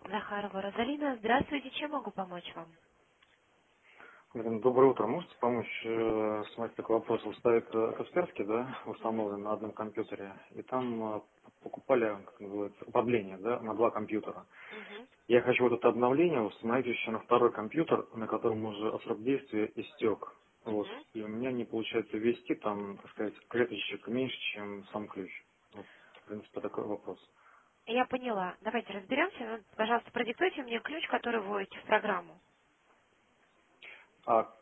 Захарова Розалина, здравствуйте, чем могу помочь вам? Доброе утро. Можете помочь смотрите, такой вопрос? Вы ставите Касперский, да, Мгм. установлен на одном компьютере, и там покупали, как называется, обновление, да, на два компьютера. Мгм. Я хочу вот это обновление установить еще на второй компьютер, на котором уже срок действия истек. Вот. Мгм. И у меня не получается ввести там, так сказать, клеточек меньше, чем сам ключ. Вот, в принципе, такой вопрос. Я поняла. Давайте разберемся. Ну, пожалуйста, продиктуйте мне ключ, который вводите в программу. А,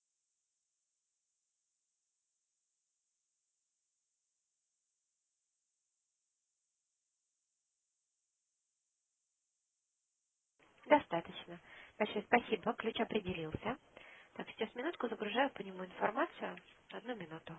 Достаточно. Большое спасибо. Ключ определился. Так, сейчас минутку загружаю по нему информацию. Одну минуту.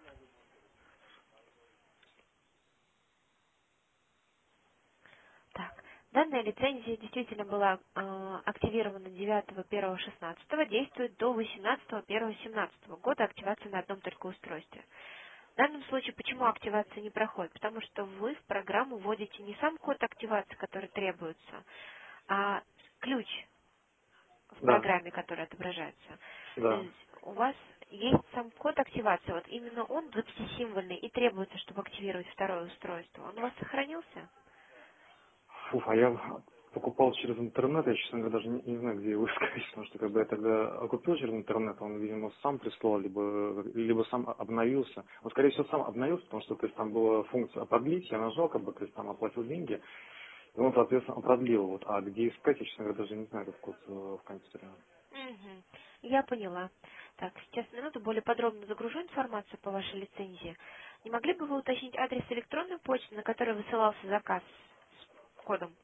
Так, данная лицензия действительно была активирована 9.1.16, действует до 18.1.17 года, активация на одном только устройстве. В данном случае почему активация не проходит? Потому что вы в программу вводите не сам код активации, который требуется, а ключ в да, программе, который отображается. То да. есть у вас есть сам код активации, вот именно он 20-символьный и требуется, чтобы активировать второе устройство. Он у вас сохранился? Фух, а я покупал через интернет, я, честно говоря, даже не знаю, где его искать, потому что когда я тогда купил через интернет, он, видимо, сам прислал, либо сам обновился. Он, скорее всего, сам обновился, потому что, то есть, там была функция продлить, я нажал, как бы, то есть, там оплатил деньги, и он, соответственно, продлил, вот. А где искать, я, честно говоря, даже не знаю, этот код в компьютере. Мгм. Я поняла. Так, сейчас минуту более подробно загружу информацию по вашей лицензии. Не могли бы вы уточнить адрес электронной почты, на который высылался заказ с кодом?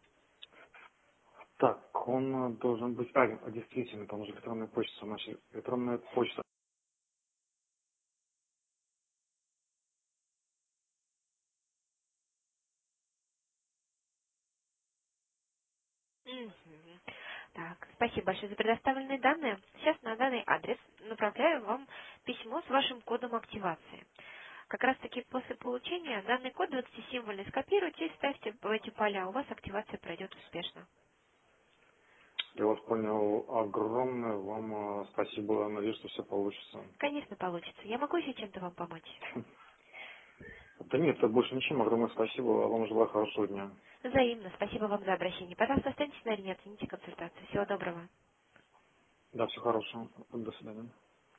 Так, он должен быть, действительно, там уже электронная почта, значит, электронная почта. Мгм. Так, спасибо большое за предоставленные данные. Сейчас на данный адрес направляю вам письмо с вашим кодом активации. Как раз таки после получения данный код 20-символьный скопируйте и вставьте в эти поля. У вас активация пройдет успешно. Я вас понял, огромное вам спасибо, надеюсь, что все получится. Конечно, получится. Я могу еще чем-то вам помочь? Да нет, это больше ничем. Огромное спасибо. Вам желаю хорошего дня. Взаимно. Спасибо вам за обращение. Пожалуйста, останьтесь на линии, оцените консультацию. Всего доброго. Да, всего хорошего. До свидания.